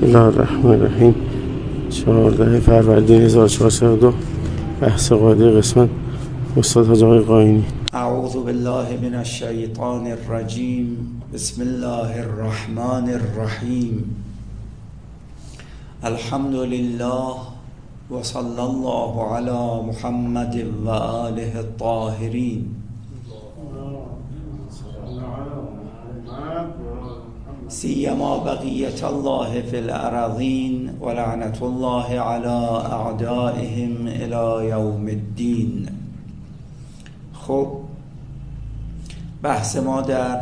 بسم الله الرحمن الرحیم. 14 فروردین 1402. بحث قاعده قسمت استاد حاج آقای قاینی. اعوذ بالله من الشیطان الرجیم. بسم الله الرحمن الرحیم. الحمد لله و صلی الله علی محمد و آله الطاهرین. سیما بقیت الله فی الارضین و لعنت الله علی اعدائهم الی یوم الدین. خب، بحث ما در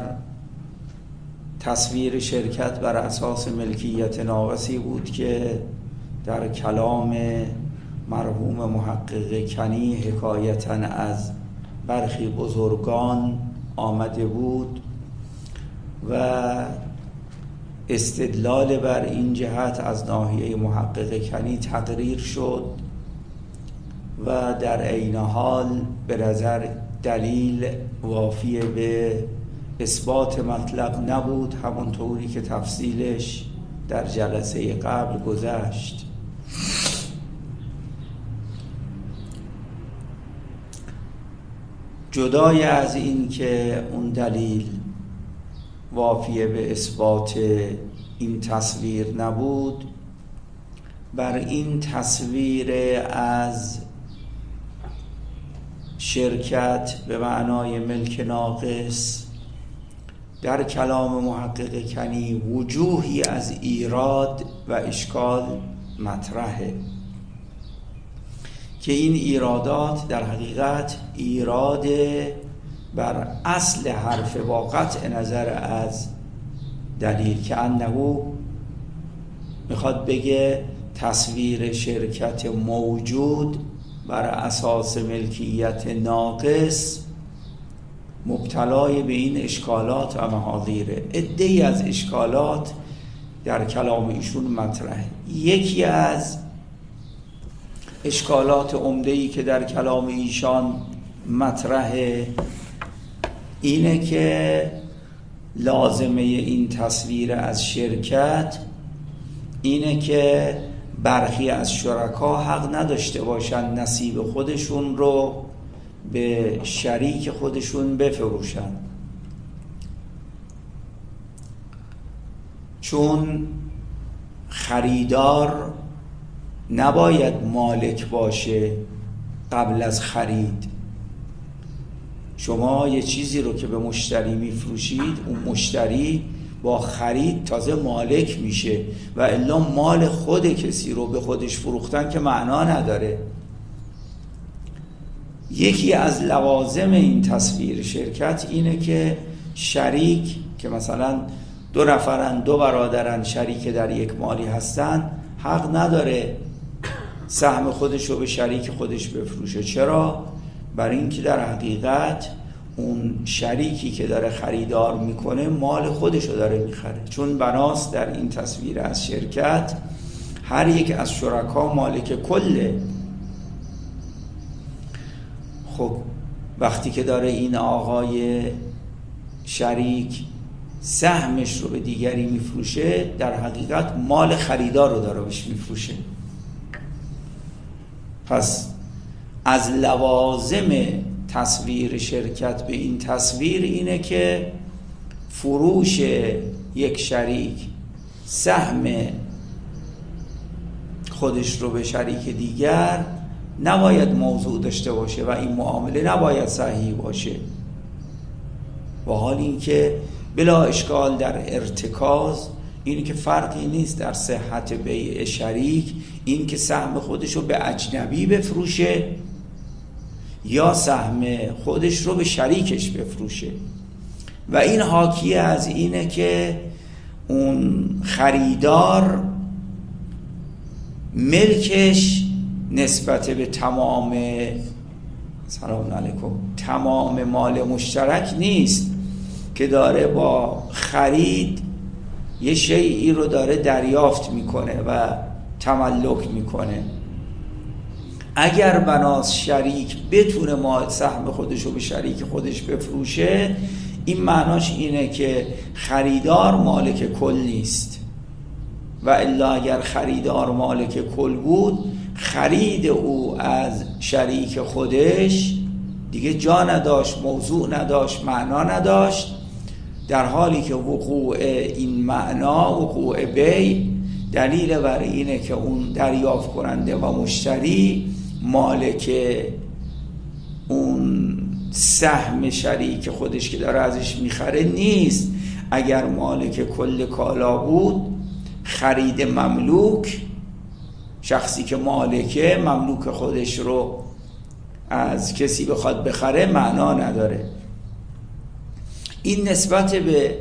تصویر شرکت بر اساس ملکیت ناقصی بود که در کلام مرحوم محقق کنی حکایتاً از برخی بزرگان آمده بود و استدلال بر این جهت از ناحیه محقق کنی تقریر شد و در عین حال به نظر دلیل وافی به اثبات مطلب نبود، همونطوری که تفصیلش در جلسه قبل گذشت. جدای از این که اون دلیل وافیه به اثبات این تصویر نبود، بر این تصویر از شرکت به معنای ملک ناقص در کلام محقق کنی وجوهی از ایراد و اشکال مطرحه که این ایرادات در حقیقت ایراد بر اصل حرف با قطع نظر از دلیل، که انه میخواد بگه تصویر شرکت موجود بر اساس ملکیت ناقص مبتلای به این اشکالات و محاذیره. عده‌ای از اشکالات در کلام ایشون مطرحه. یکی از اشکالات عمده‌ای که در کلام ایشان مطرحه اینه که لازمه این تصویر از شرکت اینه که برخی از شرکا حق نداشته باشن نصیب خودشون رو به شریک خودشون بفروشن، چون خریدار نباید مالک باشه قبل از خرید. شما یه چیزی رو که به مشتری میفروشید، اون مشتری با خرید تازه مالک میشه و الا مال خود کسی رو به خودش فروختن که معنا نداره. یکی از لوازم این تصویر شرکت اینه که شریک که مثلا دو نفرن، دو برادرن، شریک در یک مالی هستن، حق نداره سهم خودش رو به شریک خودش بفروشه. چرا؟ برای اینکه در حقیقت اون شریکی که داره خریدار میکنه مال خودش رو داره میخره، چون بناست در این تصویر از شرکت هر یک از شرکا مالک کله. خب وقتی که داره این آقای شریک سهمش رو به دیگری میفروشه، در حقیقت مال خریدار رو داره بهش میفروشه. پس از لوازم تصویر شرکت به این تصویر اینه که فروش یک شریک سهم خودش رو به شریک دیگر نباید موضوع داشته باشه و این معامله نباید صحیح باشه، و حال این که بلا اشکال در ارتکاز اینه که فرقی نیست در صحت بیع شریک، این که سهم خودش رو به اجنبی بفروشه یا سهم خودش رو به شریکش بفروشه. و این حاکی از اینه که اون خریدار ملکش نسبت به تمام سلام علیکم تمام مال مشترک نیست که داره با خرید یه شیئی رو داره دریافت میکنه و تملک میکنه. اگر بناس شریک بتونه سهم خودش رو به شریک خودش بفروشه، این معناش اینه که خریدار مالک کل نیست، و الا اگر خریدار مالک کل بود، خرید او از شریک خودش دیگه جا نداشت، موضوع نداشت، معنا نداشت، در حالی که وقوع این معنا، وقوع بیع، دلیل بر اینه که اون دریافت کننده و مشتری مالک اون سهم شریک خودش که داره ازش میخره نیست. اگر مالک کل کالا بود، خرید مملوک، شخصی که مالکه مملوک خودش رو از کسی بخواد بخره معنا نداره. این نسبت به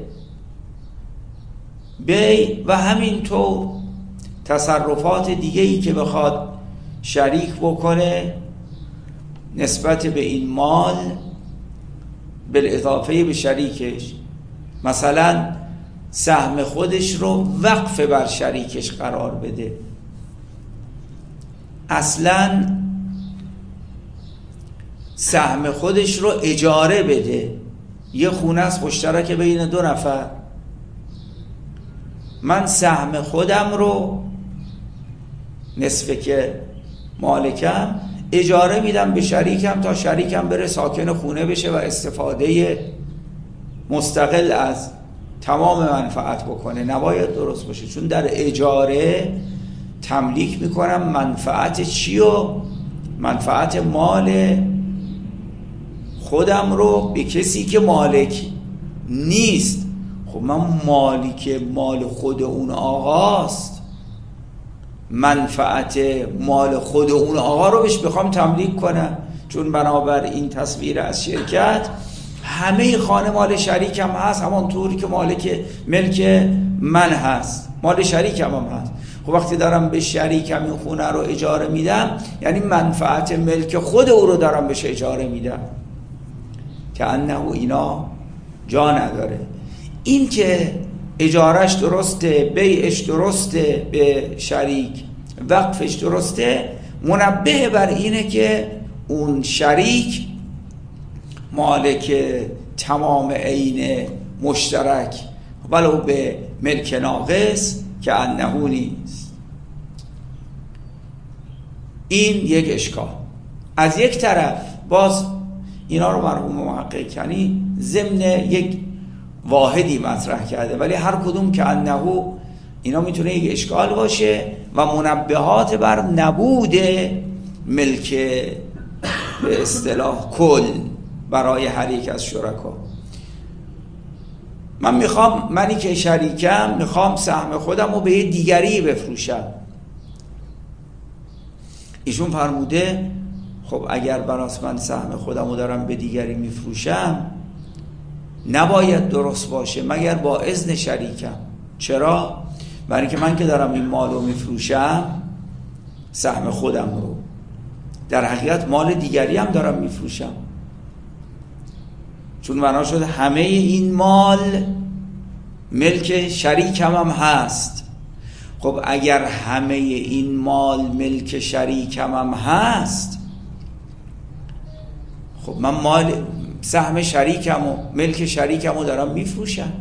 بیع و همینطور تصرفات دیگه‌ای که بخواد شریک بکنه نسبت به این مال بالاضافه به شریکش، مثلا سهم خودش رو وقف بر شریکش قرار بده، اصلا سهم خودش رو اجاره بده. یه خونه است مشترک بین دو نفر، من سهم خودم رو نصفه که مالکم اجاره میدم به شریکم تا شریکم بره ساکن خونه بشه و استفاده مستقل از تمام منفعت بکنه. نباید درست باشه، چون در اجاره تملیک میکنم منفعت چی و منفعت مال خودم رو به کسی که مالک نیست. خب من مالی که مال خود اون آقاست، منفعت مال خود اون آقا رو بهش بخوام تملیک کنم، چون بنابر این تصویر از شرکت همه خانه مال شریکم هست، همانطوری که ملک من هست مال شریکم هم هست. خب وقتی دارم به شریکم این خونه رو اجاره میدم، یعنی منفعت ملک خود او رو دارم بهش اجاره میدم، که انه اینا جا نداره. این که اجارش درسته، بیعش درسته به شریک، وقفش درسته، منبه بر اینه که اون شریک مالک تمام عین مشترک ولو به ملک ناقص که انه نیست. این یک اشکال. از یک طرف باز اینا رو مرحوم محقق کنی ضمن یک واحدی مطرح کرده، ولی هر کدوم که انه اینا میتونه یک اشکال باشه و منبهات بر نبود ملک به اصطلاح کل برای هر یک از شرکا. منی که شریکم میخوام سهم خودم رو به دیگری بفروشم. ایشون فرموده خب اگر براس من سهم خودم رو دارم به دیگری میفروشم نباید درست باشه مگر با اذن شریکم. چرا؟ برای که من که دارم این مال رو میفروشم، سهم خودم رو، در حقیقت مال دیگری هم دارم میفروشم، چون بنا شده همه این مال ملک شریکم هم هست. خب اگر همه این مال ملک شریکم هم هست، خب من سهم شریکم و ملک شریکم رو دارم میفروشم.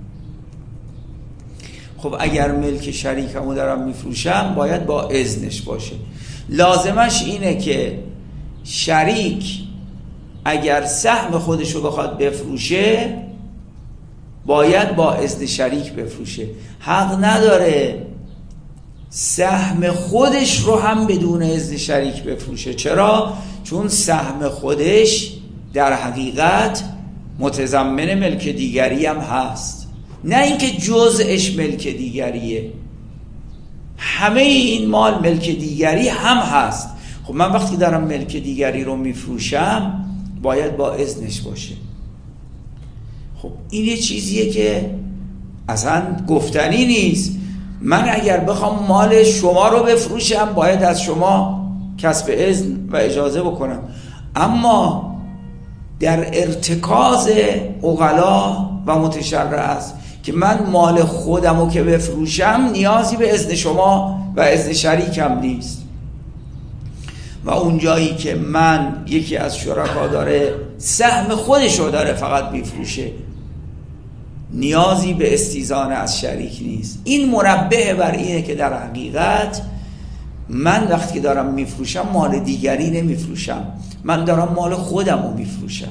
خب اگر ملک شریکم رو دارم میفروشم باید با اذنش باشه. لازمش اینه که شریک اگر سهم خودش رو بخواد بفروشه باید با اذن شریک بفروشه. حق نداره سهم خودش رو هم بدون اذن شریک بفروشه. چرا؟ چون سهم خودش در حقیقت متضمن ملک دیگری هم هست، نه اینکه جزءش ملک دیگریه، همه این مال ملک دیگری هم هست. خب من وقتی دارم ملک دیگری رو میفروشم باید با اذنش باشه. خب این یه چیزیه که اصلا گفتنی نیست. من اگر بخوام مال شما رو بفروشم باید از شما کسب اذن و اجازه بکنم، اما در ارتکاز عقلا و متشرع است که من مال خودم رو که بفروشم نیازی به اذن شما و اذن شریکم نیست. و اون جایی که من یکی از شرکا داره سهم خودش رو داره فقط میفروشه، نیازی به استیزان از شریک نیست. این منبه بر اینه که در حقیقت من وقتی که دارم میفروشم مال دیگری نمیفروشم، من دارم مال خودم رو میفروشم.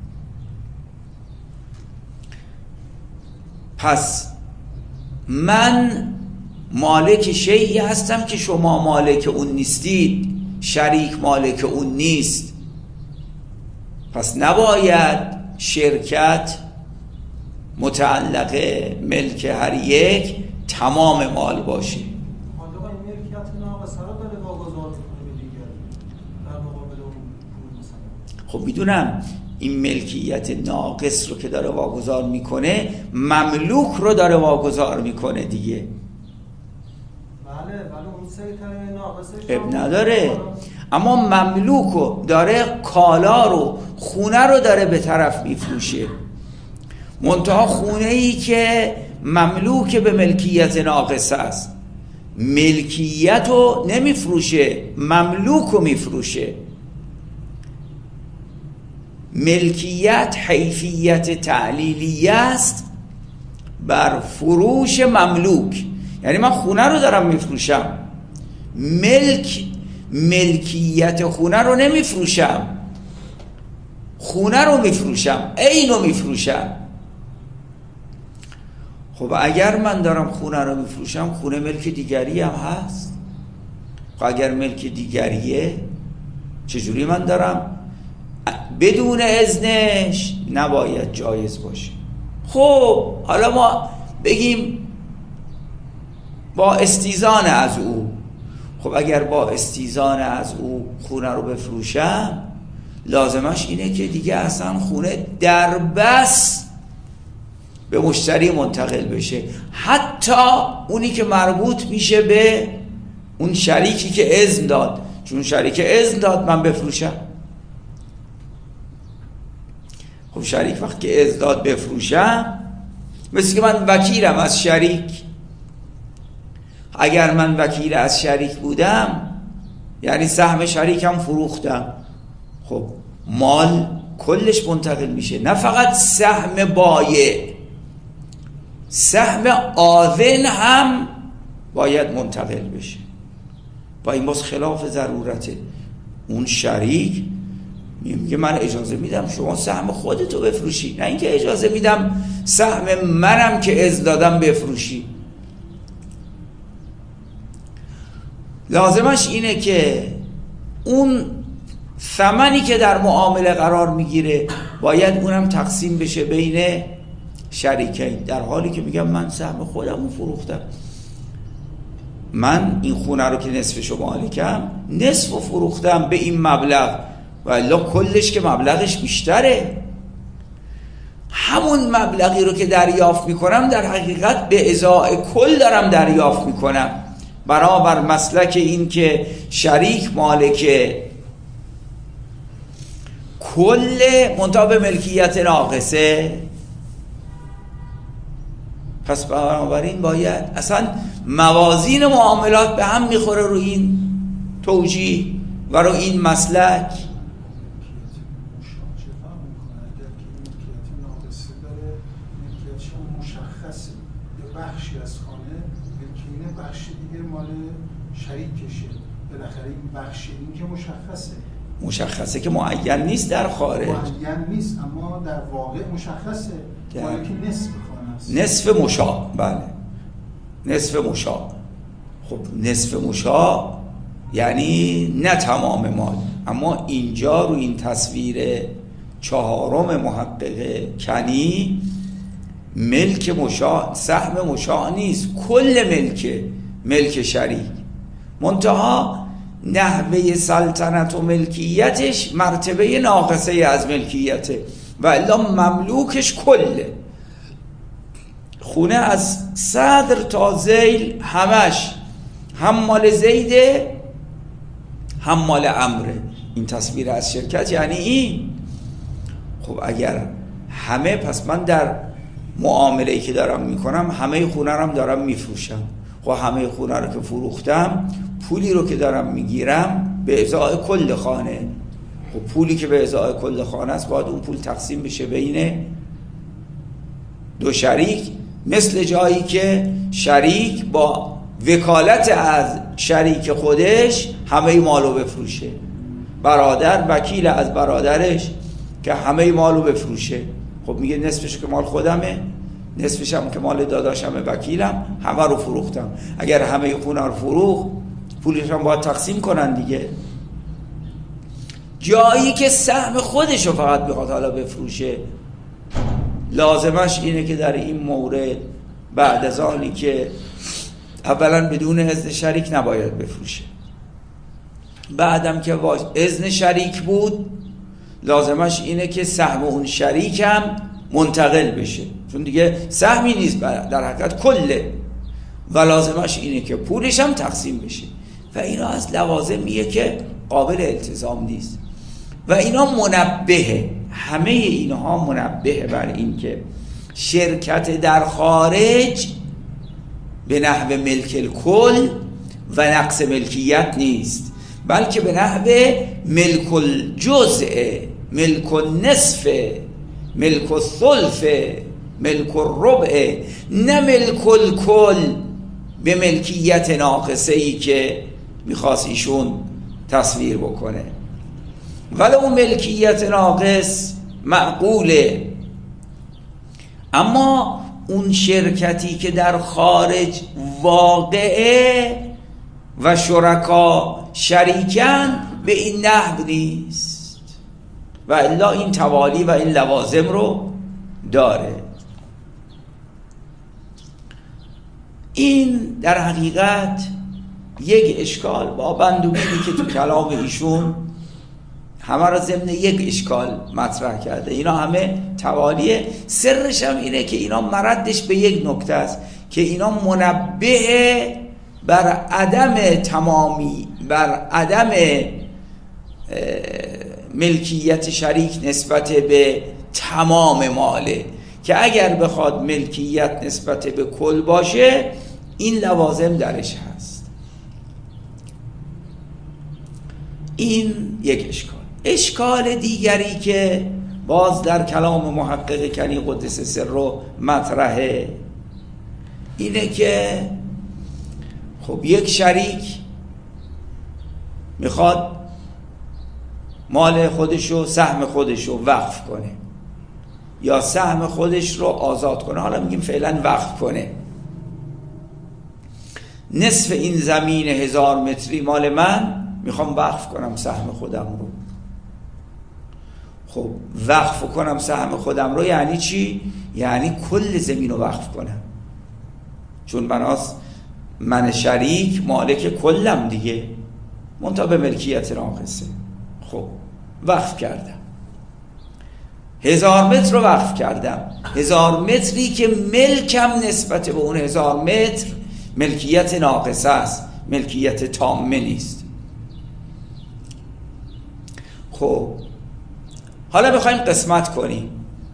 پس من مالک شیئی هستم که شما مالک اون نیستید، شریک مالک اون نیست. پس نباید شرکت متعلق ملک هر یک تمام مال باشه. خب میدونم این ملکیت ناقص رو که داره واگذار میکنه، مملوک رو داره واگذار میکنه دیگه. بله اون سیطره ناقصش اب نداره، اما مملوک رو داره، کالا رو، خونه رو داره به طرف میفروشه. منتها خونه ای که مملوک به ملکیت ناقص است، ملکیت رو نمیفروشه، مملوک رو میفروشه. ملکیت حیثیت تعلیلیه است بر فروش مملوک. یعنی من خونه رو دارم میفروشم، ملکیت خونه رو نمیفروشم، خونه رو میفروشم، عین رو میفروشم. خب اگر من دارم خونه رو میفروشم، خونه ملک دیگری هم هست. خب اگر ملک دیگریه چجوری من دارم بدون اذنش؟ نباید جایز باشه. خب حالا ما بگیم با استیزان از او. خب اگر با استیزان از او خونه رو بفروشم، لازمش اینه که دیگه اصلا خونه در بس به مشتری منتقل بشه، حتی اونی که مربوط میشه به اون شریکی که اذن داد. چون شریک اذن داد من بفروشم. خب شریک وقتی که اذن داد بفروشم، مثل که من وکیلم از شریک. اگر من وکیل از شریک بودم، یعنی سهم شریکم فروختم، خب مال کلش منتقل میشه، نه فقط سهم بایع، سهم آذن هم باید منتقل بشه. با این باز خلاف ضرورته. اون شریک میگه من اجازه میدم شما سهم خودتو بفروشی، نه اینکه اجازه میدم سهم منم که اذن دادم بفروشی. لازمش اینه که اون ثمنی که در معامله قرار میگیره باید اونم تقسیم بشه بین شریکین، در حالی که میگم من سهم خودم رو فروختم، من این خونه رو که نصفشو مالکم، نصف رو فروختم به این مبلغ، و الا کلش که مبلغش بیشتره. همون مبلغی رو که دریافت میکنم در حقیقت به ازای کل دارم دریافت میکنم، برابر مسلک این که شریک مالک کل منتها به ملکیت ناقصه. پس بنابراین باید اصلا موازین معاملات به هم میخوره رو این توجیه و رو این مسلک. بخشی از خانه ملکینه، بخش دیگه مال شریکشه، بالاخره این بخش این که مشخصه که معین نیست در خارج، معین نیست اما در واقع مشخصه، مالک نصف خانه است، نصف مشاع. بله نصف مشاع. خب نصف مشاع یعنی نه تمام مال، اما اینجا رو این تصویر چهارم محقق کنی ملک مشاع سهم مشاع نیست، کل ملک شریک، منتها نحوه سلطنت و ملکیتش مرتبه ناقصه از ملکیته، و الا مملوکش کله. خونه از صدر تا ذیل همش هم مال زیده هم مال عمره. این تصویر از شرکت یعنی این. خب اگر همه، پس من در معامله‌ای که دارم میکنم همه خونه رو دارم میفروشم. خب همه خونه رو که فروختم، پولی رو که دارم میگیرم به ازای کل خانه. خب پولی که به ازای کل خانه است باید اون پول تقسیم بشه دو شریک مثل جایی که شریک با وکالت از شریک خودش همه مالو بفروشه، برادر وکیل از برادرش که همه مالو بفروشه. خب میگه نصفش که مال خودمه، نصفش هم که مال داداشمه وکیلم، همه رو فروختم. اگر همه خونه رو فروخت پولش هم باید تقسیم کنن دیگه. جایی که سهم خودش رو فقط بخواد حالا بفروشه، لازمش اینه که در این مورد بعد از آنی که اولا بدون اذن شریک نباید بفروشه، بعدم که با اذن شریک بود لازمش اینه که سهم اون شریک هم منتقل بشه، چون دیگه سهمی نیست در حقیقت کله، و لازمش اینه که پولش هم تقسیم بشه. و اینا از لوازمیه که قابل التزام نیست و اینا منبهه، همه اینها منبهه بر این که شرکت در خارج به نحو ملک الکل و نقص ملکیت نیست، بلکه به نحو ملک الجزء، ملک النصف، ملک الثلث، ملک الربع، نه ملک الکل به ملکیت ناقصه ای که میخواست ایشون تصویر بکنه. ولی اون ملکیت ناقص معقوله، اما اون شرکتی که در خارج واقعه و شرکا شریکن به این نحو نیست و الا این توالی و این لوازم رو داره. این در حقیقت یک اشکال با بندوبینی که تو کلام ایشون همه را ضمن یک اشکال مطرح کرده. اینا همه توالیه، سرش هم اینه که اینا مردش به یک نکته است که اینا منبه بر عدم تمامی، بر عدم ملکیت شریک نسبت به تمام ماله، که اگر بخواد ملکیت نسبت به کل باشه این لوازم درش هست. این یک اشکال. اشکال دیگری که باز در کلام محقق کنی قدس سر مطرحه اینه که خب یک شریک میخواد مال خودشو، سهم خودشو وقف کنه یا سهم خودش رو آزاد کنه، حالا میگیم فعلا وقف کنه. نصف این زمین 1000 متری مال من، میخوام وقف کنم سهم خودم رو. خب وقف کنم سهم خودم رو یعنی چی؟ یعنی کل زمین رو وقف کنم، چون بناس من شریک مالک کلم دیگه، منتها به ملکیت ناقصه. خب وقف کردم 1000 متر رو وقف کردم، 1000 متری که ملکم نسبت به اون 1000 متر ملکیت ناقصه است، ملکیت تامه نیست. خب حالا بخوایم قسمت کنیم.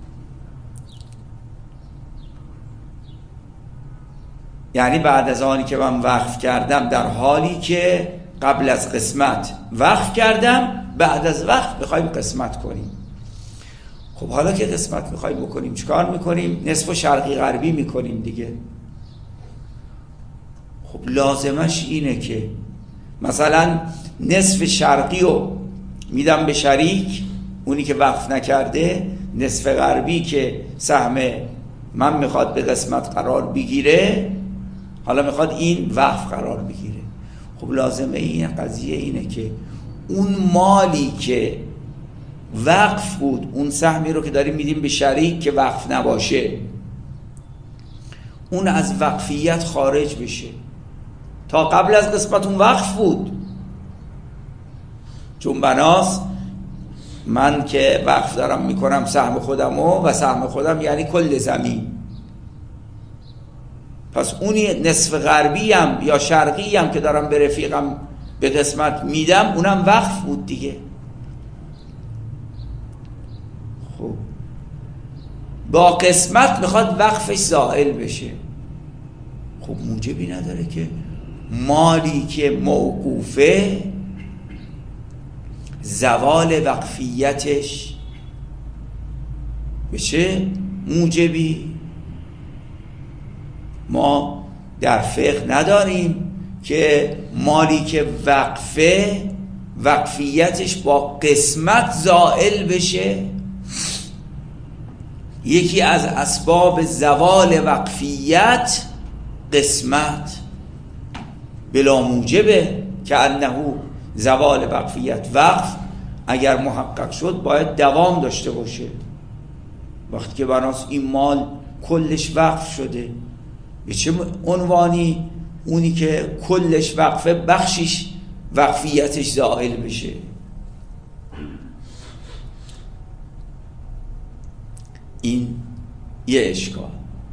یعنی بعد از آنی که من وقف کردم، در حالی که قبل از قسمت وقف کردم، بعد از وقف بخوایم قسمت کنیم. خب حالا که قسمت میخوایم بکنیم چیکار میکنیم؟ نصف و شرقی غربی میکنیم دیگه. خب لازمش اینه که مثلا نصف شرقی رو میدم به شریک، اونی که وقف نکرده، نصف غربی که سهم من میخواد به قسمت قرار بگیره، حالا میخواد این وقف قرار بگیره. خب لازمه این قضیه اینه که اون مالی که وقف بود، اون سهمی رو که داریم میدیم به شریک که وقف نباشه، اون از وقفیت خارج بشه. تا قبل از قسمت اون وقف بود، چون بناس من که وقف دارم میکنم سهم خودمو، و سهم خودم یعنی کل زمین، پس اونی نصف غربی هم یا شرقی هم که دارم به رفیقم به قسمت میدم، اونم وقف بود دیگه. خب با قسمت میخواد وقفش زائل بشه. خب موجبی نداره که مالی که موقوفه زوال وقفیتش بشه موجبی ما در فقه نداریم که مالی که وقفیتش با قسمت زائل بشه. یکی از اسباب زوال وقفیت قسمت بلا موجبه که انه زوال وقفیت. وقف اگر محقق شد باید دوام داشته باشه. وقتی که بناس این مال کلش وقف شده، به چه عنوانی اونی که کلش وقفه بخشش وقفیتش زائل بشه؟ این یه اشکال.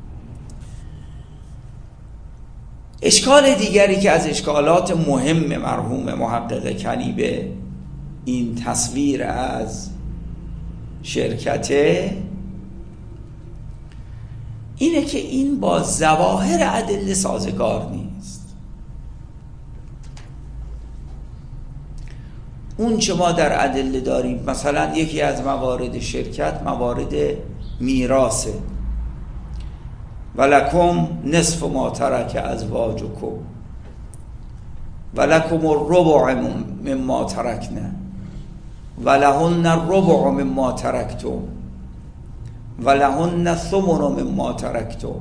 اشکال دیگری که از اشکالات مهم مرحوم محقق کنی به این تصویر از شرکته اینه که این با ظواهر ادله سازگار نیست. اون چه ما در ادله داریم، مثلا یکی از موارد شرکت موارد میراثه. ولکم نصف ما ترک ازواجکم ولکم الربع مما ترکنا ولهن الربع مما ترکتم ولهن الثمن مما ترکتم.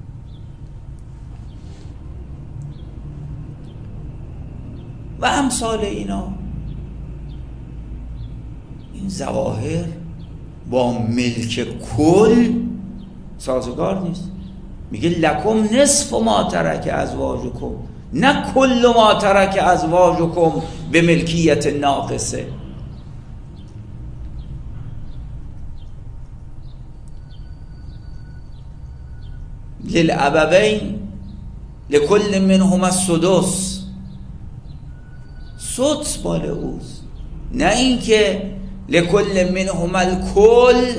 و امثال اینا. این ظواهر با ملک کل سازگار نیست. میگه لکم نصف ما ترک ازواجکم، نه کل ما ترک ازواجکم به ملکیت ناقصه. للابوین لکل منهما السدس، سدس مال اوست، نه اینکه لکل منهما الکل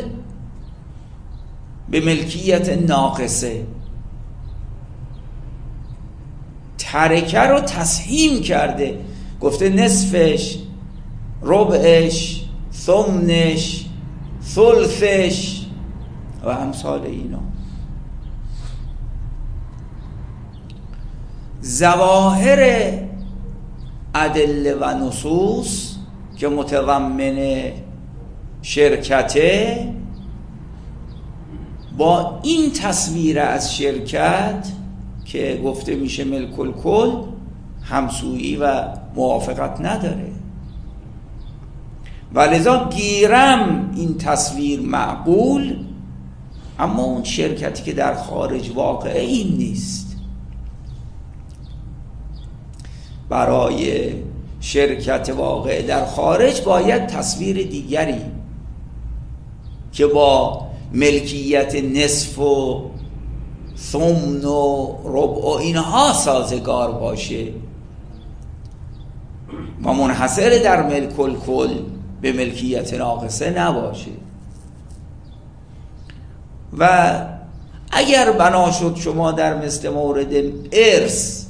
به ملکیت ناقصه. ترکه رو تسهیم کرده، گفته نصفش، ربعش، ثمنش، ثلثش و امثال اینا. ظواهر ادله و نصوص که متضمن شرکته با این تصویر از شرکت که گفته میشه ملک الکل همسویی و موافقت نداره. ولذا گیرم این تصویر معقول، اما اون شرکتی که در خارج واقعه این نیست. برای شرکت واقع در خارج باید تصویر دیگری که با ملکیت نصف و ثمن و ربع و اینها سازگار باشه و منحصر در ملک الکل به ملکیت ناقصه نباشه. و اگر بنا شد شما در مثل مورد ارث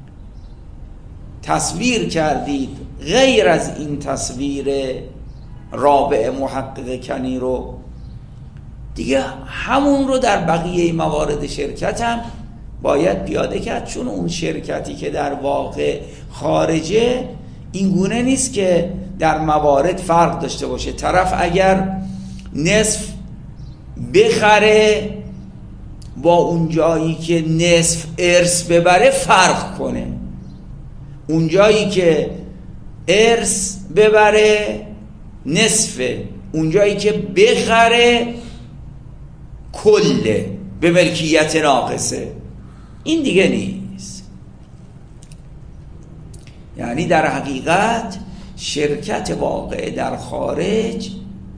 تصویر کردید غیر از این تصویر رابع محقق کنی رو، دیگه همون رو در بقیه موارد شرکت هم باید پیاده کرد، چون اون شرکتی که در واقع خارجه این گونه نیست که در موارد فرق داشته باشه. طرف اگر نصف بخره با اون جایی که نصف ارث ببره فرق کنه، اون جایی که ارث ببره نصفه، اون جایی که بخره کله به ملکیت ناقصه. این دیگه نیست. یعنی در حقیقت شرکت واقع در خارج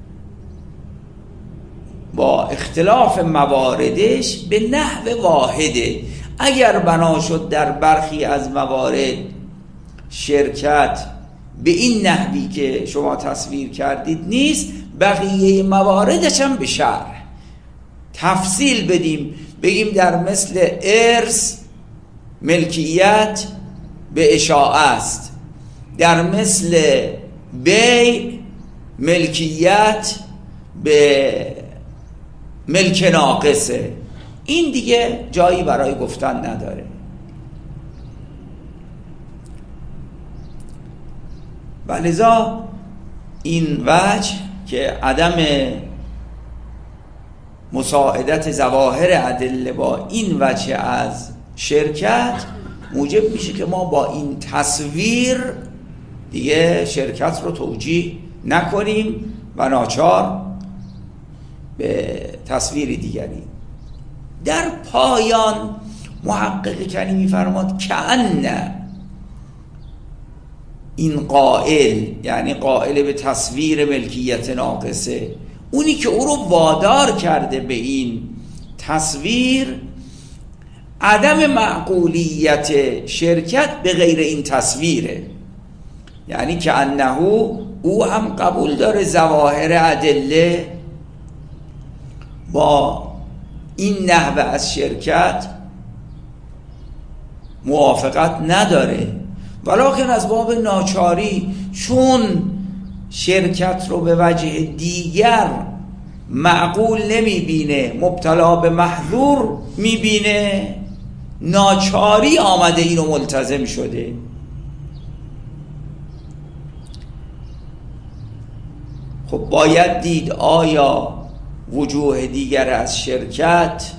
با اختلاف مواردش به نحو واحده. اگر بنا شد در برخی از موارد شرکت به این نحوی که شما تصویر کردید نیست، بقیه مواردش هم به شرح تفصیل بدیم، بگیم در مثل ارث ملکیت به اشاعه است، در مثل بیع ملکیت به ملک ناقصه. این دیگه جایی برای گفتن نداره. و لذا این وجه که عدم مساعدت ظواهر ادله با این وجه از شرکت موجب میشه که ما با این تصویر دیگه شرکت رو توجیه نکنیم و ناچار به تصویری دیگری. در پایان محقق کنی میفرماد کأن این قائل، یعنی قائل به تصویر ملکیت ناقصه، اونی که او رو وادار کرده به این تصویر عدم معقولیت شرکت به غیر این تصویره. یعنی که انه او هم قبول داره ظواهر ادله با این نحوه از شرکت موافقت نداره، ولکن از باب ناچاری چون شرکت رو به وجه دیگر معقول نمیبینه، مبتلا به محظور میبینه، ناچاری آمده اینو ملتزم شده. خب باید دید آیا وجوه دیگر از شرکت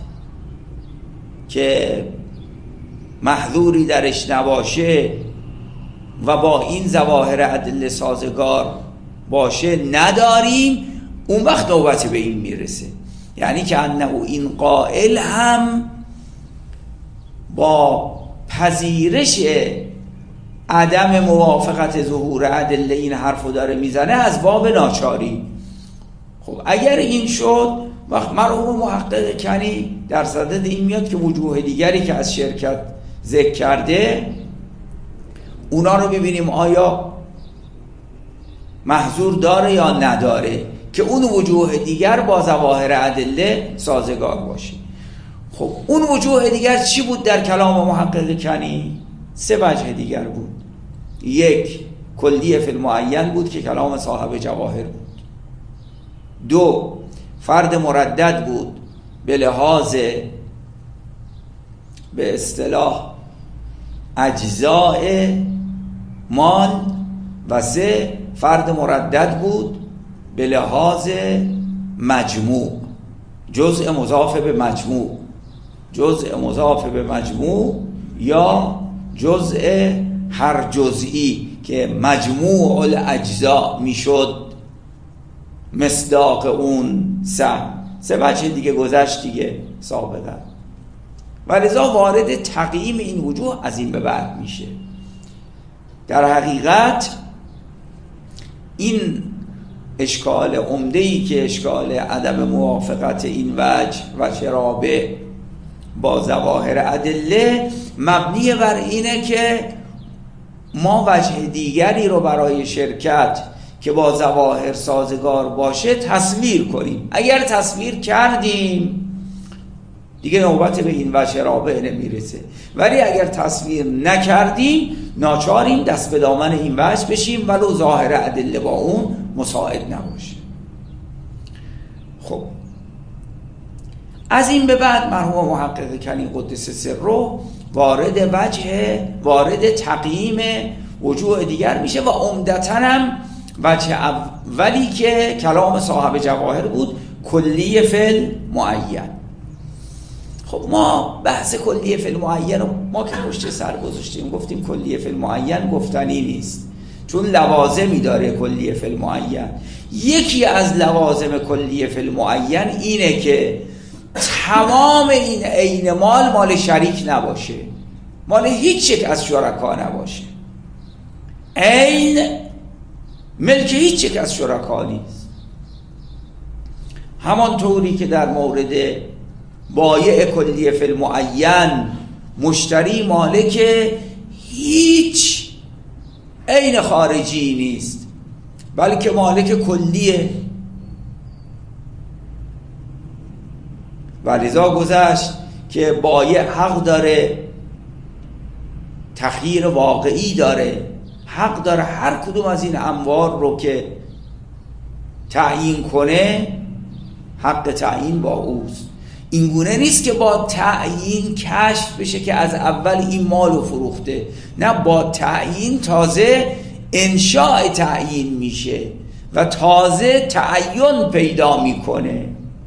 که محظوری درش نباشه و با این ظواهر ادله سازگار باشه نداریم، اون وقت نوبت به این میرسه. یعنی که انه این قائل هم با پذیرش عدم موافقت ظهور ادله این حرفو داره میزنه از باب ناچاری. خب اگر این شد وقت مرحوم محقق کنی در صدد این میاد که وجوه دیگری که از شرکت ذکر کرده اونا رو ببینیم آیا محظور داره یا نداره که اون وجوه دیگر با ظواهر ادله سازگار باشه. خب اون وجوه دیگر چی بود در کلام محقق کنی؟ 3 وجه دیگر بود. 1 کلیه فی المعین بود که کلام صاحب جواهر بود. 2 فرد مردد بود به لحاظ به اصطلاح اجزاء مال. و 3 فرد مردد بود به لحاظ مجموع، جزء مضاف به مجموع، جزء مضاف به مجموع یا جزء هر جزئی که مجموع الاجزاء میشد مصداق اون 3 وجه دیگه گذشت دیگه سابقا. و لذا وارد تقییم این وجوه از این به بعد میشه. در حقیقت این اشکال عمده‌ای که اشکال عدم موافقت این وجه رابع با ظواهر ادله مبنی بر اینه که ما وجه دیگری رو برای شرکت که با ظواهر سازگار باشه تصویر کنیم. اگر تصویر کردیم دیگه نوبت به این وجه رابع نمیرسه، ولی اگر تصویر نکردیم ناچاریم دست به دامن این وجه بشیم ولو ظاهر ادله با اون مساعد نباشه. خب از این به بعد مرحوم محقق کنی قدس سره وارد تقییم وجوه دیگر میشه و عمدتاً هم وجه اولی که کلام صاحب جواهر بود کلیه فی المعین. خب ما بحث کلیه فی المعین رو ما که پشت سر گذاشتیم، گفتیم کلیه فی المعین گفتنی نیست چون لوازمی داره کلیه فی المعین. یکی از لوازم کلیه فی المعین اینه که تمام این عین مال شریک نباشه، مال هیچ یک از شرکا نباشه. عین ملک هیچ یک از شرکا نیست. همانطوری که در مورد بایع کلیه فی المعین مشتری مالک هیچ عین خارجی نیست بلکه مالک کلیه. و لذا گذشت که بایع حق داره تخییر واقعی داره، حق داره هر کدوم از این اموال رو که تعیین کنه حق تعیین با اوست. اینگونه نیست که با تعیین کشف بشه که از اول این مالو فروخته، نه، با تعیین تازه انشاء تعیین میشه و تازه تعین پیدا میکنه.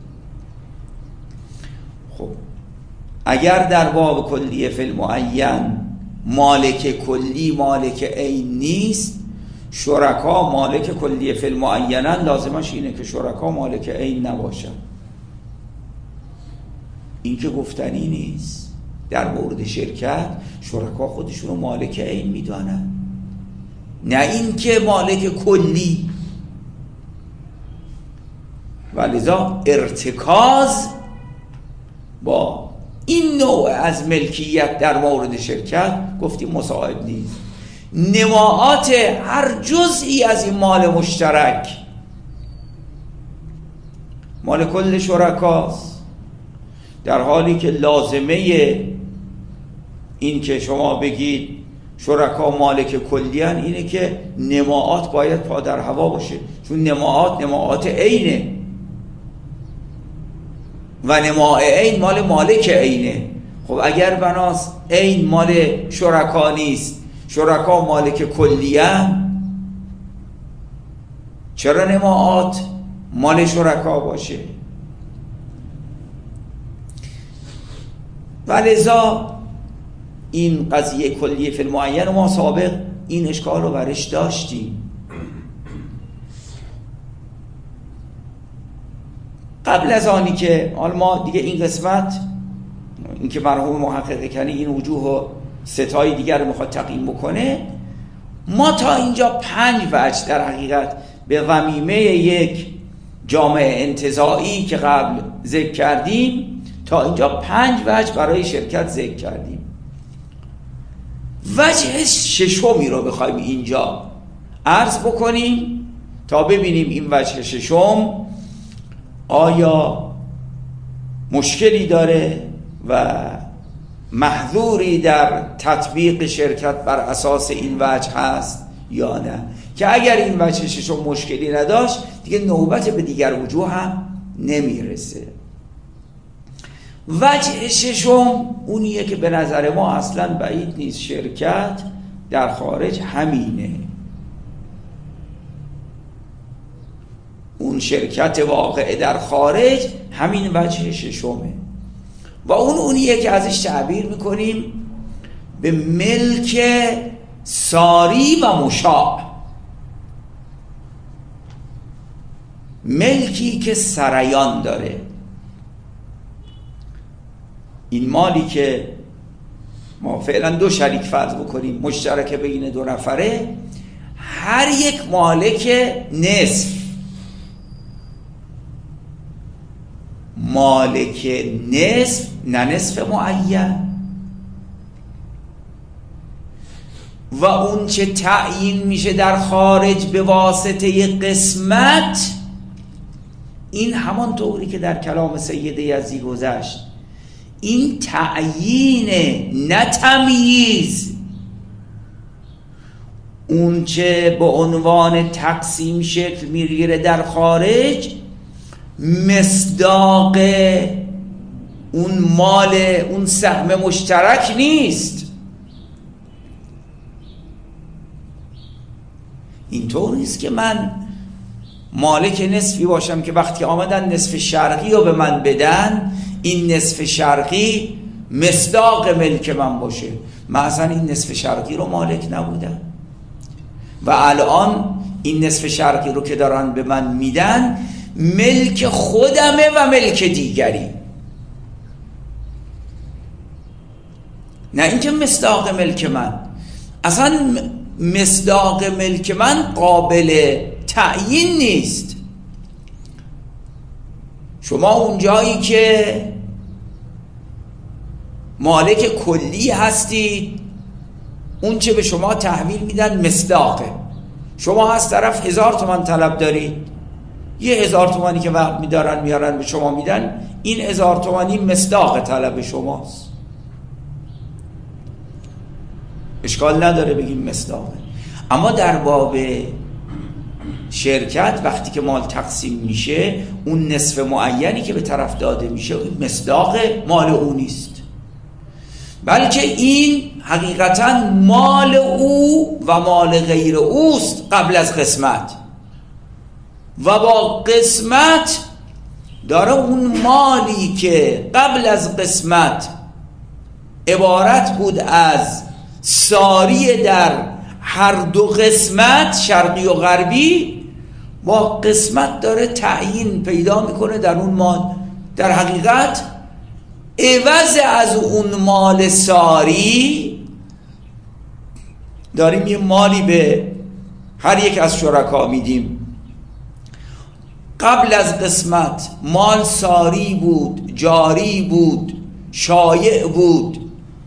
خب اگر در باب کلیه فی المعین مالک کلی مالک عین نیست، شرکا مالک کلیه فی المعینن، لازمش اینه که شرکا مالک عین نباشن. این که گفتنی نیست. در مورد شرکت شرکا خودشونو مالک عین میدانن، نه این که مالک کلی. ولذا ارتکاز با این نوع از ملکیت در مورد شرکت گفتیم مساعد نیست. نماعات هر جزئی از این مال مشترک مال کل شرکاست، در حالی که لازمه این که شما بگید شرکا مالک کلیان اینه که نماعات باید پا در هوا باشه، چون نماعات عینه و نماع عین مال مالک عینه. خب اگر بناس عین مال شرکا نیست، شرکا مالک کلیان، چرا نماعات مال شرکا باشه؟ ولذا این قضیه کلیه فی المعین ما سابق این اشکال رو برش داشتیم. قبل از آنی که حالا ما دیگه این قسمت، این که مرحوم محقق کنی این وجوه ستای دیگر رو میخواد تقییم بکنه، ما تا اینجا 5 وجه در حقیقت به ضمیمه یک جامعه انتزاعی که قبل ذکر کردیم، تا اینجا 5 وجه برای شرکت ذکر کردیم. وجه ششمی رو بخوایم اینجا عرض بکنیم تا ببینیم این وجه ششم آیا مشکلی داره و محظوری در تطبیق شرکت بر اساس این وجه هست یا نه. که اگر این وجه ششم مشکلی نداشت دیگه نوبت به دیگر وجوه هم نمیرسه. وجه ششم اونیه که به نظر ما اصلا بعید نیست شرکت در خارج همینه، اون شرکت واقع در خارج همین وجه ششمه و اونیه که ازش تعبیر میکنیم به ملک ساری و مشاع، ملکی که سریان داره. این مالی که ما فعلا 2 شریک فرض بکنیم مشترک بین 2 نفره، هر یک مالک نصف، مالک نصف نه نصف معین، و اون چه تعیین میشه در خارج به واسطه قسمت، این همان طوری که در کلام سید یزدی گذشت، این تعیین نه تمییز. اون چه به عنوان تقسیم شکل میگیره در خارج مصداق اون مال اون سهم مشترک نیست. اینطور نیست که من مالک نصفی باشم که وقتی آمدن نصف شرقی رو به من بدن این نصف شرقی مصداق ملک من باشه. من اصلا این نصف شرقی رو مالک نبودم و الان این نصف شرقی رو که دارن به من میدن ملک خودمه و ملک دیگری، نه اینکه مصداق ملک من. اصلا مصداق ملک من قابل تعیین نیست. شما اون جایی که مالک کلی هستید اون چه به شما تحویل میدن مصداقه. شما از طرف 1000 تومان طلب دارید، یه 1000 تومانی که وقت میارن به شما میدن، این 1000 تومانی مصداق طلب شماست، اشکال نداره بگیم مصداقه. اما در باب شرکت وقتی که مال تقسیم میشه اون نصف معینی که به طرف داده میشه مصداق مال او نیست، بلکه این حقیقتا مال او و مال غیر اوست قبل از قسمت، و با قسمت داره اون مالی که قبل از قسمت عبارت بود از ساری در هر دو قسمت شرقی و غربی، با قسمت داره تعیین پیدا میکنه در اون مال. در حقیقت عوض از اون مال ساری داریم یه مالی به هر یک از شرکا میدیم. قبل از قسمت مال ساری بود، جاری بود، شایع بود.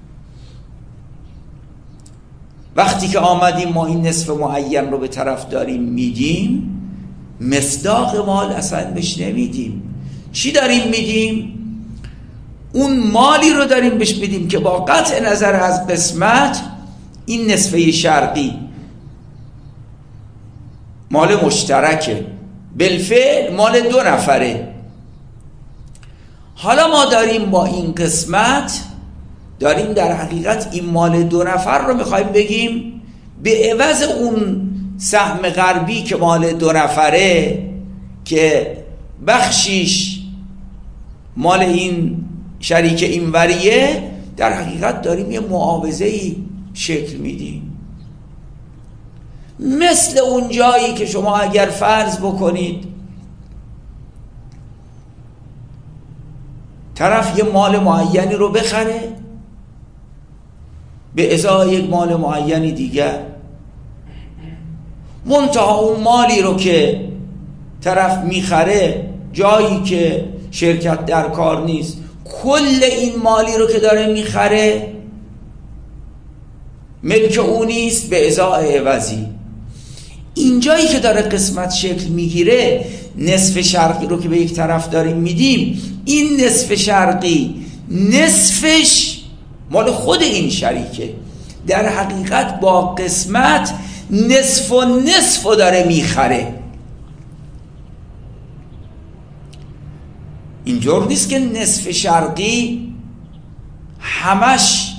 وقتی که آمدیم ما این نصف معین رو به طرف داریم میدیم، مصداق مال اصلا بهش نمیدیم. چی داریم میدیم؟ اون مالی رو داریم بهش میدیم که با قطع نظر از قسمت این نصفه شرقی مال مشترکه، بالفعل مال دو نفره. حالا ما داریم با این قسمت داریم در حقیقت این مال دو نفر رو میخوایم بگیم به عوض اون سهم غربی که مال دو نفره که بخشیش مال این شریک این وریه، در حقیقت داریم یه معاوضه‌ای شکل میدیم. مثل اون جایی که شما اگر فرض بکنید طرف یه مال معینی رو بخره به ازای یک مال معینی دیگر، منتها اون مالی رو که طرف میخره جایی که شرکت در کار نیست، کل این مالی رو که داره میخره ملک او نیست به ازای عوضی. این جایی که داره قسمت شکل میگیره، نصف شرقی رو که به یک طرف داریم میدیم، این نصف شرقی نصفش مال خود این شریکه، در حقیقت با قسمت نصف و نصف رو داره میخره. اینجور نیست که نصف شرقی همش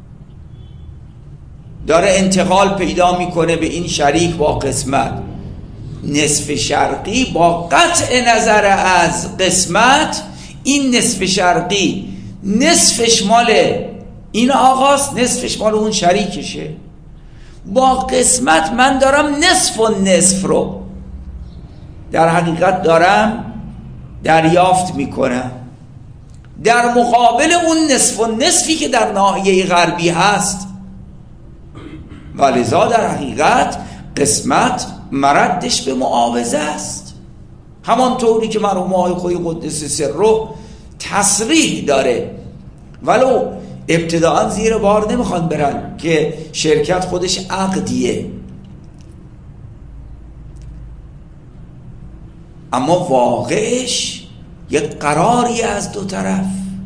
داره انتقال پیدا میکنه به این شریک با قسمت. نصف شرقی با قطع نظر از قسمت، این نصف شرقی نصفش مال این آقاست، نصفش مال اون شریکشه. با قسمت من دارم نصف و نصف رو در حقیقت دارم دریافت میکنم، در مقابل اون نصف و نصفی که در ناحیه غربی هست. و لذا در حقیقت قسمت مردش به معاوضه است، همانطوری که مرحوم آقای خویی قدس سره تصریح داره، ولو ابتداعا زیر بار نمیخوان برن که شرکت خودش عقدیه، اما واقعش یک قراری از دو طرف.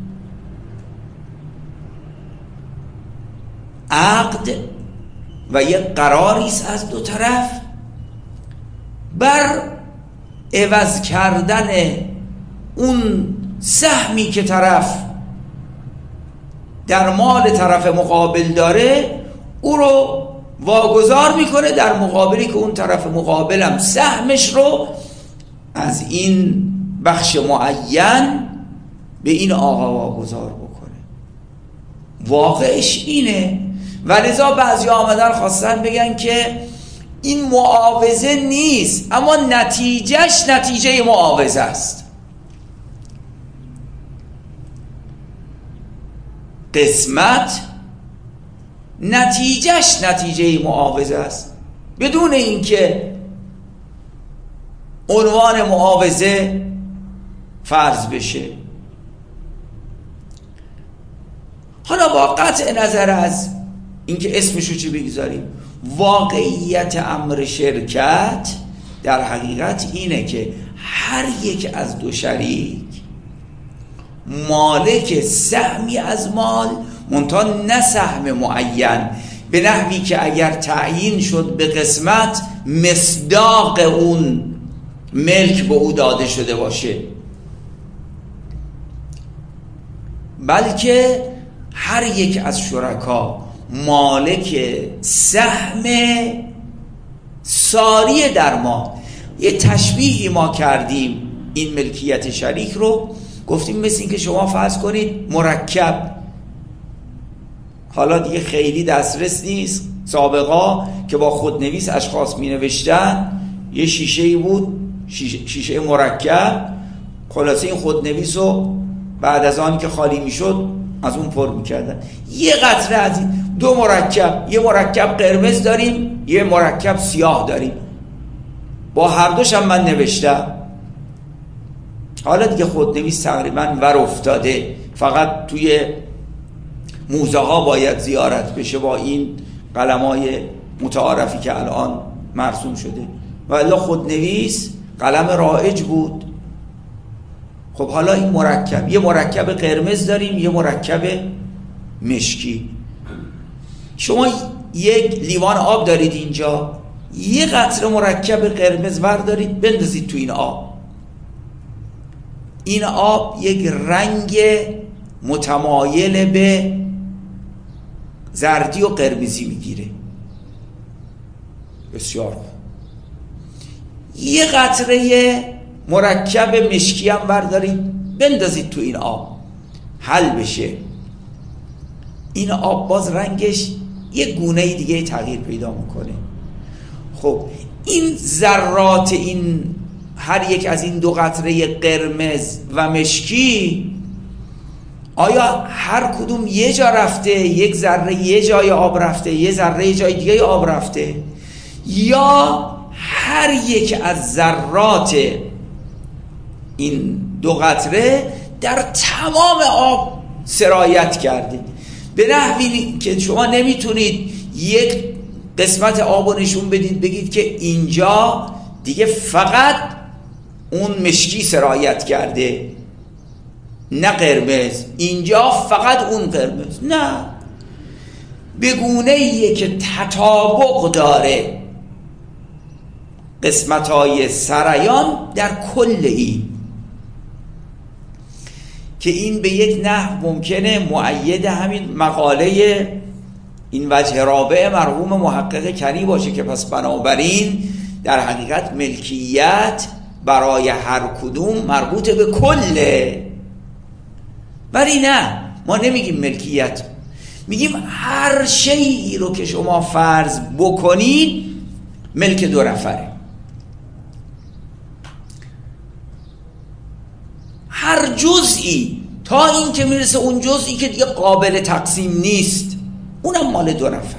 عقد و یک قراریست از دو طرف بر عوض کردن اون سهمی که طرف در مال طرف مقابل داره، او رو واگذار میکنه در مقابلی که اون طرف مقابلم سهمش رو از این بخش معین به این آقا واگذار بکنه. واقعش اینه. و لذا بعضی آمدن خواستن بگن که این معاوضه نیست، اما نتیجهش نتیجه معاوضه است. قسمت نتیجهش نتیجه معاوضه است، بدون اینکه عنوان معاوضه فرض بشه. حالا با قطع نظر از اینکه اسمشو چی بگذاریم، واقعیت امر شرکت در حقیقت اینه که هر یک از دو شریک مالک سهمی از مال، منتها نه سهم معین، به نحوی که اگر تعیین شد به قسمت مصداق اون ملک به او داده شده باشه، بلکه هر یک از شرکا مالک سهم ساری در ما. یه تشبیهی ما کردیم این ملکیت شریک رو، گفتیم مثل این که شما فرض کنید مرکب، حالا دیگه خیلی دسترس نیست، سابقا که با خودنویس اشخاص می نوشتن یه شیشه‌ای بود، شیشه مرکب، خلاصه این خودنویس رو بعد از آن که خالی می شد از اون پر می کردن. یه قطره از این دو مرکب، یه مرکب قرمز داریم، یه مرکب سیاه داریم، با هر دوش هم من نوشتم. حالا دیگه خودنویس تقریبا ور افتاده، فقط توی موزه ها باید زیارت بشه با این قلمای متعارفی که الان مرسوم شده، ولی خودنویس قلم رایج بود. خب حالا این مرکب، یه مرکب قرمز داریم، یه مرکب مشکی. شما یک لیوان آب دارید اینجا، یه قطره مرکب قرمز بردارید بندازید تو این آب، این آب یک رنگ متمایل به زردی و قرمزی میگیره. بسیار خوب. یه قطره مرکب مشکی هم بردارید بندازید تو این آب، حل بشه، این آب باز رنگش یه گونه دیگه تغییر پیدا میکنه. خب این ذرات، این هر یک از این دو قطره قرمز و مشکی، آیا هر کدوم یه جا رفته، یک ذره یه جای آب رفته، یه ذره یه جای دیگه آب رفته، یا هر یک از ذرات این دو قطره در تمام آب سرایت کرده؟ به نحوی که شما نمیتونید یک قسمت آب رو نشون بدید بگید که اینجا دیگه فقط اون مشکی سرایت کرده نه قرمز، اینجا فقط اون قرمز. نه، به گونه‌ایه که تطابق داره قسمت‌های سرایان در کل این، که این به یک نحو ممکنه مؤید همین مقاله این وجه رابع مرحوم محقق کنی باشه که پس بنابراین در حقیقت ملکیت برای هر کدوم مربوط به کله. ولی نه، ما نمیگیم ملکیت، میگیم هر شیئی رو که شما فرض بکنید ملک دو نفره. هر جزئی تا این که میرسه اون جزئی که دیگه قابل تقسیم نیست، اونم مال دو نفره.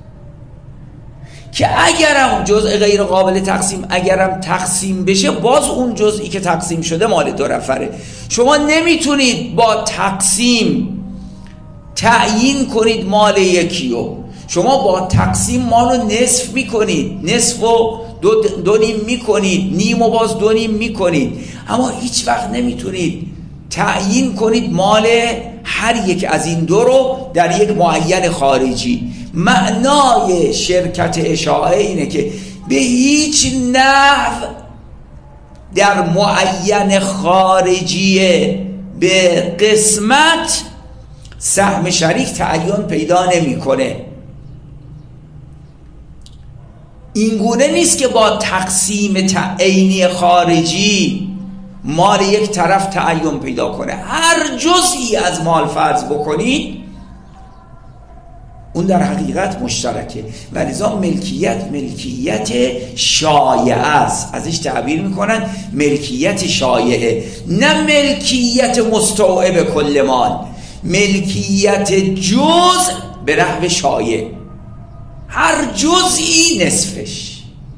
که اگرم جزء غیر قابل تقسیم اگرم تقسیم بشه، باز اون جزئی که تقسیم شده مال دو نفره. شما نمیتونید با تقسیم تعیین کنید مال یکیو. شما با تقسیم مالو نصف میکنید، نصف و دو نیم میکنید، نیم و باز دو نیم میکنید، اما هیچ وقت نمیتونید تعیین کنید مال هر یک از این دو رو در یک معین خارجی. معنای شرکت اشاعه اینه که به هیچ نحو در معین خارجیه به قسمت سهم شریک تعین پیدا نمیکنه. این گونه نیست که با تقسیم عینی خارجی مال یک طرف تعین پیدا کنه. هر جزئی از مال فرض بکنید اون در حقیقت مشترکه و لذا ملکیت شایعه است. ازش تعبیر میکنن ملکیت شایعه، نه ملکیت مستوعب کل مال، ملکیت جزء به نحو شایع، هر جزئی نصفش.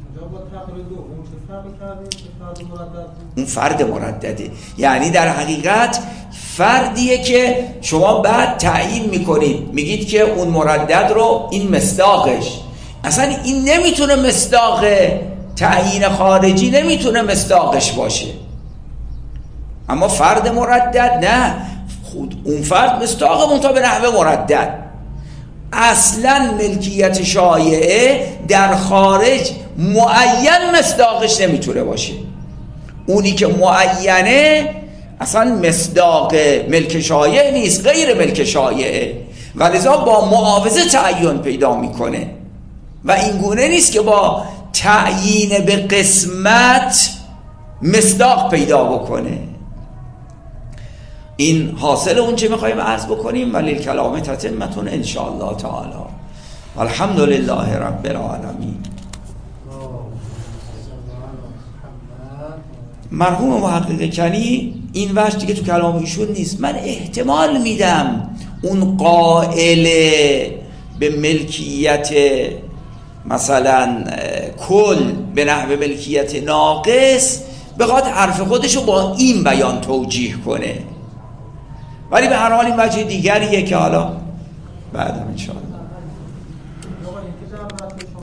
اون فرد مردده، یعنی در حقیقت فردیه که شما بعد تعیین میکنید، میگید که اون مردد رو این مصداقش، اصلا این نمیتونه مصداق تعیین خارجی، نمیتونه مصداقش باشه. اما فرد مردد نه، خود اون فرد مصداق منتها به نحو مردد. اصلا ملکیت شایعه در خارج معین مصداقش نمیتونه باشه. اونی که معینه اصلا مصداق ملک شایع نیست، غیر ملک شایعه، ولذا با معاوضه تعیین پیدا میکنه و این گونه نیست که با تعیین به قسمت مصداق پیدا بکنه. این حاصل اون چه میخواییم عرض بکنیم. ولی کلام تتمتون ان شاء الله تعالی. الحمد لله رب العالمین. مرحوم محقق کنی این وجه دیگه تو کلام ایشون نیست. من احتمال میدم اون قائل به ملکیت مثلا کل به نحو ملکیت ناقص بخواد حرف خودشو با این بیان توجیه کنه، ولی به هر حال این وجه دیگریه که حالا بعدم انشاءالله